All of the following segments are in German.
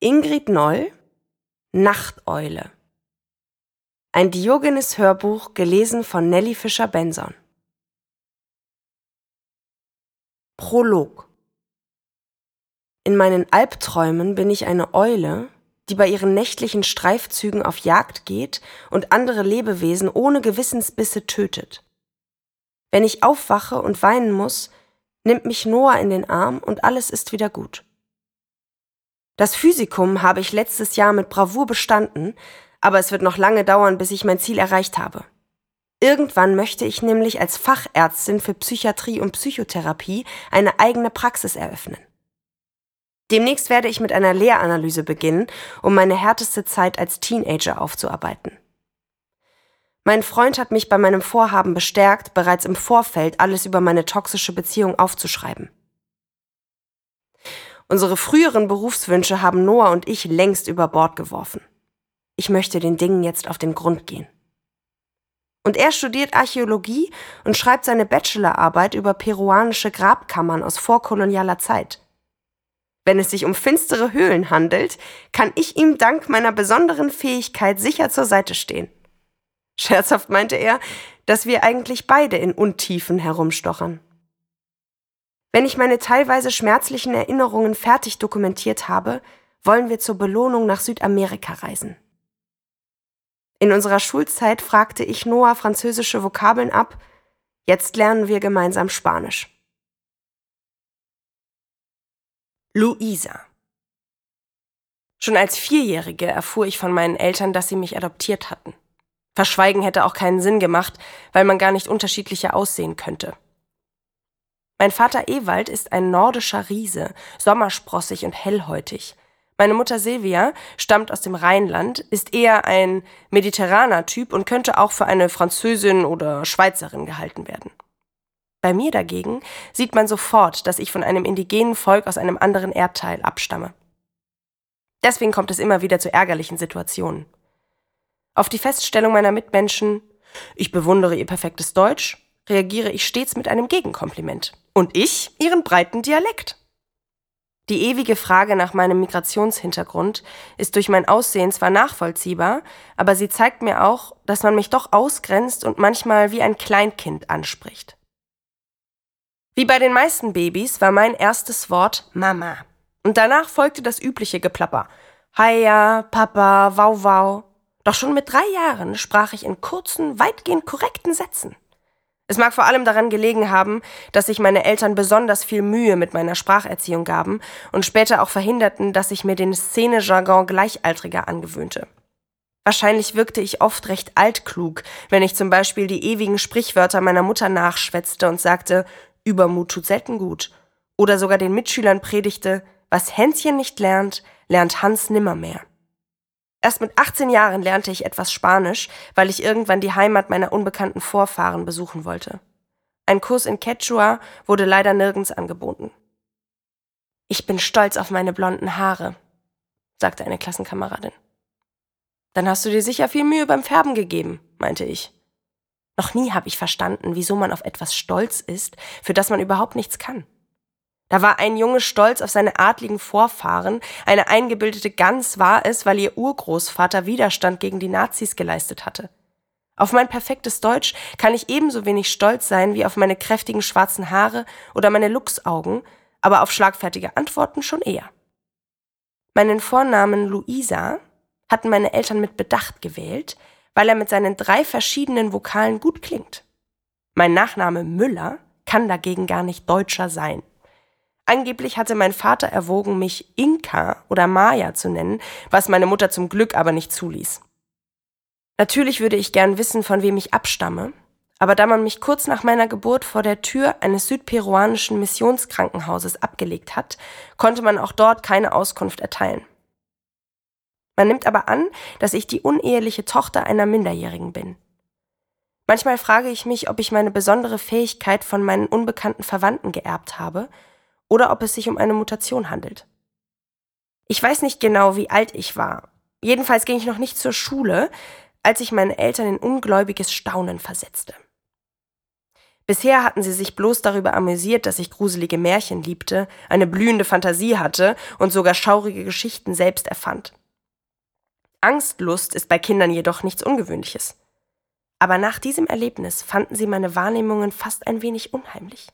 Ingrid Noll, Nachteule. Ein Diogenes-Hörbuch, gelesen von Nelly Fischer-Benson. Prolog. In meinen Albträumen bin ich eine Eule, die bei ihren nächtlichen Streifzügen auf Jagd geht und andere Lebewesen ohne Gewissensbisse tötet. Wenn ich aufwache und weinen muss, nimmt mich Noah in den Arm und alles ist wieder gut. Das Physikum habe ich letztes Jahr mit Bravour bestanden, aber es wird noch lange dauern, bis ich mein Ziel erreicht habe. Irgendwann möchte ich nämlich als Fachärztin für Psychiatrie und Psychotherapie eine eigene Praxis eröffnen. Demnächst werde ich mit einer Lehranalyse beginnen, um meine härteste Zeit als Teenager aufzuarbeiten. Mein Freund hat mich bei meinem Vorhaben bestärkt, bereits im Vorfeld alles über meine toxische Beziehung aufzuschreiben. Unsere früheren Berufswünsche haben Noah und ich längst über Bord geworfen. Ich möchte den Dingen jetzt auf den Grund gehen. Und er studiert Archäologie und schreibt seine Bachelorarbeit über peruanische Grabkammern aus vorkolonialer Zeit. Wenn es sich um finstere Höhlen handelt, kann ich ihm dank meiner besonderen Fähigkeit sicher zur Seite stehen. Scherzhaft meinte er, dass wir eigentlich beide in Untiefen herumstochern. Wenn ich meine teilweise schmerzlichen Erinnerungen fertig dokumentiert habe, wollen wir zur Belohnung nach Südamerika reisen. In unserer Schulzeit fragte ich Noah französische Vokabeln ab, jetzt lernen wir gemeinsam Spanisch. Luisa. Schon als Vierjährige erfuhr ich von meinen Eltern, dass sie mich adoptiert hatten. Verschweigen hätte auch keinen Sinn gemacht, weil man gar nicht unterschiedlicher aussehen könnte. Mein Vater Ewald ist ein nordischer Riese, sommersprossig und hellhäutig. Meine Mutter Silvia stammt aus dem Rheinland, ist eher ein mediterraner Typ und könnte auch für eine Französin oder Schweizerin gehalten werden. Bei mir dagegen sieht man sofort, dass ich von einem indigenen Volk aus einem anderen Erdteil abstamme. Deswegen kommt es immer wieder zu ärgerlichen Situationen. Auf die Feststellung meiner Mitmenschen, ich bewundere ihr perfektes Deutsch, reagiere ich stets mit einem Gegenkompliment. Und ich ihren breiten Dialekt. Die ewige Frage nach meinem Migrationshintergrund ist durch mein Aussehen zwar nachvollziehbar, aber sie zeigt mir auch, dass man mich doch ausgrenzt und manchmal wie ein Kleinkind anspricht. Wie bei den meisten Babys war mein erstes Wort Mama. Und danach folgte das übliche Geplapper. Haja, Papa, Wau, Wau. Doch schon mit 3 Jahren sprach ich in kurzen, weitgehend korrekten Sätzen. Es mag vor allem daran gelegen haben, dass sich meine Eltern besonders viel Mühe mit meiner Spracherziehung gaben und später auch verhinderten, dass ich mir den Szene-Jargon Gleichaltriger angewöhnte. Wahrscheinlich wirkte ich oft recht altklug, wenn ich zum Beispiel die ewigen Sprichwörter meiner Mutter nachschwätzte und sagte, Übermut tut selten gut. Oder sogar den Mitschülern predigte, was Hänschen nicht lernt, lernt Hans nimmermehr. Erst mit 18 Jahren lernte ich etwas Spanisch, weil ich irgendwann die Heimat meiner unbekannten Vorfahren besuchen wollte. Ein Kurs in Quechua wurde leider nirgends angeboten. Ich bin stolz auf meine blonden Haare, sagte eine Klassenkameradin. Dann hast du dir sicher viel Mühe beim Färben gegeben, meinte ich. Noch nie habe ich verstanden, wieso man auf etwas stolz ist, für das man überhaupt nichts kann. Da war ein Junge stolz auf seine adligen Vorfahren, eine eingebildete Gans war es, weil ihr Urgroßvater Widerstand gegen die Nazis geleistet hatte. Auf mein perfektes Deutsch kann ich ebenso wenig stolz sein wie auf meine kräftigen schwarzen Haare oder meine Luchsaugen, aber auf schlagfertige Antworten schon eher. Meinen Vornamen Luisa hatten meine Eltern mit Bedacht gewählt, weil er mit seinen 3 verschiedenen Vokalen gut klingt. Mein Nachname Müller kann dagegen gar nicht deutscher sein. Angeblich hatte mein Vater erwogen, mich Inka oder Maya zu nennen, was meine Mutter zum Glück aber nicht zuließ. Natürlich würde ich gern wissen, von wem ich abstamme, aber da man mich kurz nach meiner Geburt vor der Tür eines südperuanischen Missionskrankenhauses abgelegt hat, konnte man auch dort keine Auskunft erteilen. Man nimmt aber an, dass ich die uneheliche Tochter einer Minderjährigen bin. Manchmal frage ich mich, ob ich meine besondere Fähigkeit von meinen unbekannten Verwandten geerbt habe, oder ob es sich um eine Mutation handelt. Ich weiß nicht genau, wie alt ich war. Jedenfalls ging ich noch nicht zur Schule, als ich meine Eltern in ungläubiges Staunen versetzte. Bisher hatten sie sich bloß darüber amüsiert, dass ich gruselige Märchen liebte, eine blühende Fantasie hatte und sogar schaurige Geschichten selbst erfand. Angstlust ist bei Kindern jedoch nichts Ungewöhnliches. Aber nach diesem Erlebnis fanden sie meine Wahrnehmungen fast ein wenig unheimlich.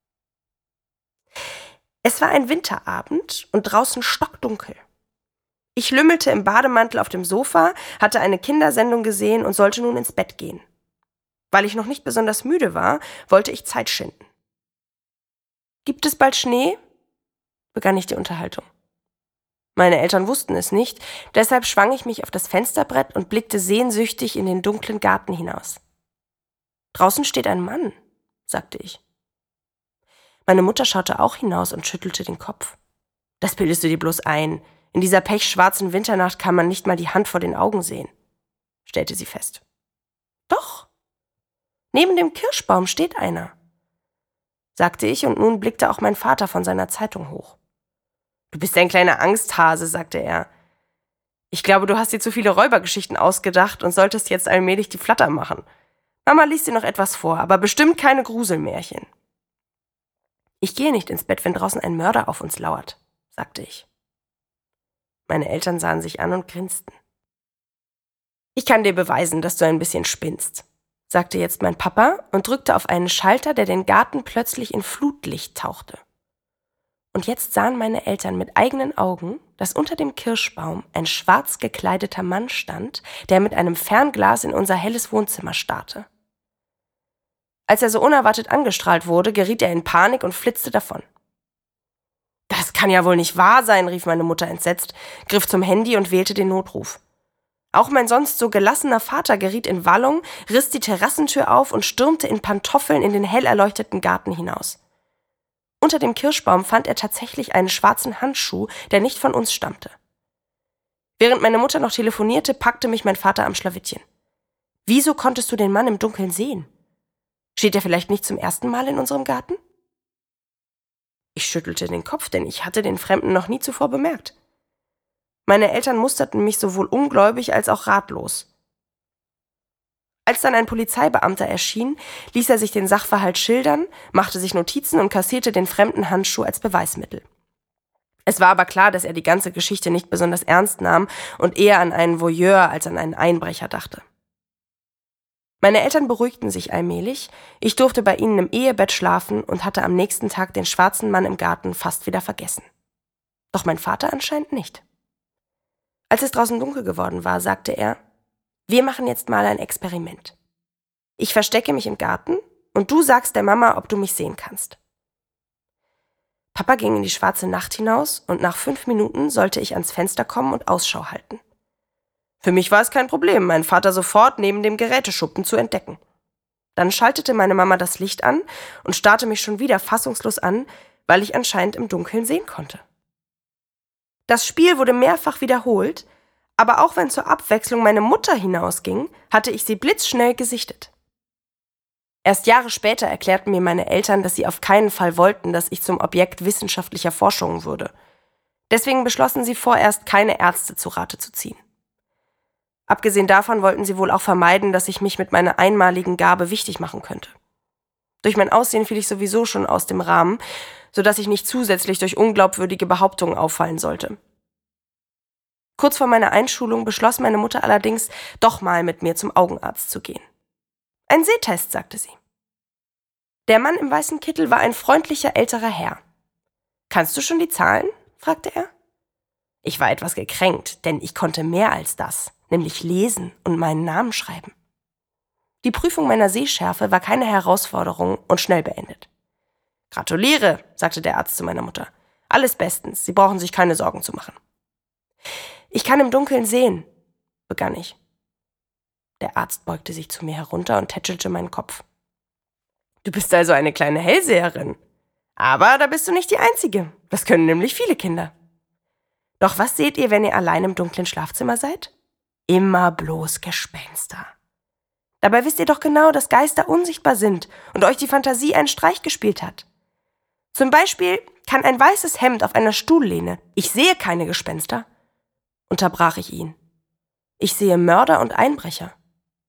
Es war ein Winterabend und draußen stockdunkel. Ich lümmelte im Bademantel auf dem Sofa, hatte eine Kindersendung gesehen und sollte nun ins Bett gehen. Weil ich noch nicht besonders müde war, wollte ich Zeit schinden. »Gibt es bald Schnee?« begann ich die Unterhaltung. Meine Eltern wussten es nicht, deshalb schwang ich mich auf das Fensterbrett und blickte sehnsüchtig in den dunklen Garten hinaus. »Draußen steht ein Mann«, sagte ich. Meine Mutter schaute auch hinaus und schüttelte den Kopf. »Das bildest du dir bloß ein. In dieser pechschwarzen Winternacht kann man nicht mal die Hand vor den Augen sehen«, stellte sie fest. »Doch, neben dem Kirschbaum steht einer«, sagte ich, und nun blickte auch mein Vater von seiner Zeitung hoch. »Du bist ein kleiner Angsthase«, sagte er. »Ich glaube, du hast dir zu viele Räubergeschichten ausgedacht und solltest jetzt allmählich die Flatter machen. Mama liest dir noch etwas vor, aber bestimmt keine Gruselmärchen.« »Ich gehe nicht ins Bett, wenn draußen ein Mörder auf uns lauert«, sagte ich. Meine Eltern sahen sich an und grinsten. »Ich kann dir beweisen, dass du ein bisschen spinnst«, sagte jetzt mein Papa und drückte auf einen Schalter, der den Garten plötzlich in Flutlicht tauchte. Und jetzt sahen meine Eltern mit eigenen Augen, dass unter dem Kirschbaum ein schwarz gekleideter Mann stand, der mit einem Fernglas in unser helles Wohnzimmer starrte. Als er so unerwartet angestrahlt wurde, geriet er in Panik und flitzte davon. »Das kann ja wohl nicht wahr sein«, rief meine Mutter entsetzt, griff zum Handy und wählte den Notruf. Auch mein sonst so gelassener Vater geriet in Wallung, riss die Terrassentür auf und stürmte in Pantoffeln in den hell erleuchteten Garten hinaus. Unter dem Kirschbaum fand er tatsächlich einen schwarzen Handschuh, der nicht von uns stammte. Während meine Mutter noch telefonierte, packte mich mein Vater am Schlawittchen. »Wieso konntest du den Mann im Dunkeln sehen? Steht er vielleicht nicht zum ersten Mal in unserem Garten?« Ich schüttelte den Kopf, denn ich hatte den Fremden noch nie zuvor bemerkt. Meine Eltern musterten mich sowohl ungläubig als auch ratlos. Als dann ein Polizeibeamter erschien, ließ er sich den Sachverhalt schildern, machte sich Notizen und kassierte den fremden Handschuh als Beweismittel. Es war aber klar, dass er die ganze Geschichte nicht besonders ernst nahm und eher an einen Voyeur als an einen Einbrecher dachte. Meine Eltern beruhigten sich allmählich, ich durfte bei ihnen im Ehebett schlafen und hatte am nächsten Tag den schwarzen Mann im Garten fast wieder vergessen. Doch mein Vater anscheinend nicht. Als es draußen dunkel geworden war, sagte er: »Wir machen jetzt mal ein Experiment. Ich verstecke mich im Garten und du sagst der Mama, ob du mich sehen kannst.« Papa ging in die schwarze Nacht hinaus und nach 5 Minuten sollte ich ans Fenster kommen und Ausschau halten. Für mich war es kein Problem, meinen Vater sofort neben dem Geräteschuppen zu entdecken. Dann schaltete meine Mama das Licht an und starrte mich schon wieder fassungslos an, weil ich anscheinend im Dunkeln sehen konnte. Das Spiel wurde mehrfach wiederholt, aber auch wenn zur Abwechslung meine Mutter hinausging, hatte ich sie blitzschnell gesichtet. Erst Jahre später erklärten mir meine Eltern, dass sie auf keinen Fall wollten, dass ich zum Objekt wissenschaftlicher Forschungen würde. Deswegen beschlossen sie vorerst, keine Ärzte zu Rate zu ziehen. Abgesehen davon wollten sie wohl auch vermeiden, dass ich mich mit meiner einmaligen Gabe wichtig machen könnte. Durch mein Aussehen fiel ich sowieso schon aus dem Rahmen, sodass ich nicht zusätzlich durch unglaubwürdige Behauptungen auffallen sollte. Kurz vor meiner Einschulung beschloss meine Mutter allerdings, doch mal mit mir zum Augenarzt zu gehen. »Ein Sehtest«, sagte sie. Der Mann im weißen Kittel war ein freundlicher älterer Herr. »Kannst du schon die Zahlen?«, fragte er. Ich war etwas gekränkt, denn ich konnte mehr als das, nämlich lesen und meinen Namen schreiben. Die Prüfung meiner Sehschärfe war keine Herausforderung und schnell beendet. »Gratuliere«, sagte der Arzt zu meiner Mutter. »Alles bestens, Sie brauchen sich keine Sorgen zu machen.« »Ich kann im Dunkeln sehen«, begann ich. Der Arzt beugte sich zu mir herunter und tätschelte meinen Kopf. »Du bist also eine kleine Hellseherin. Aber da bist du nicht die Einzige. Das können nämlich viele Kinder. Doch was seht ihr, wenn ihr allein im dunklen Schlafzimmer seid? Immer bloß Gespenster. Dabei wisst ihr doch genau, dass Geister unsichtbar sind und euch die Fantasie einen Streich gespielt hat. Zum Beispiel kann ein weißes Hemd auf einer Stuhllehne, ich sehe keine Gespenster«, unterbrach ich ihn. »Ich sehe Mörder und Einbrecher.